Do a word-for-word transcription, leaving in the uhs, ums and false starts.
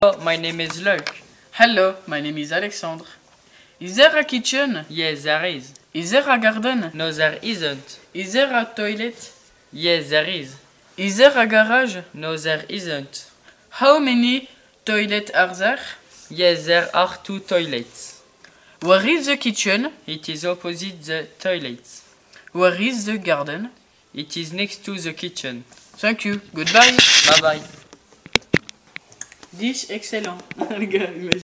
Hello, my name is Luke. Hello, my name is Alexandre. Is there a kitchen? Yes, there is. Is there a garden? No, there isn't. Is there a toilet? Yes, there is. Is there a garage? No, there isn't. How many toilets are there? Yes, there are two toilets. Where is the kitchen? It is opposite the toilets. Where is the garden? It is next to the kitchen. Thank you. Goodbye. Bye bye. Dish excellent. Les gars,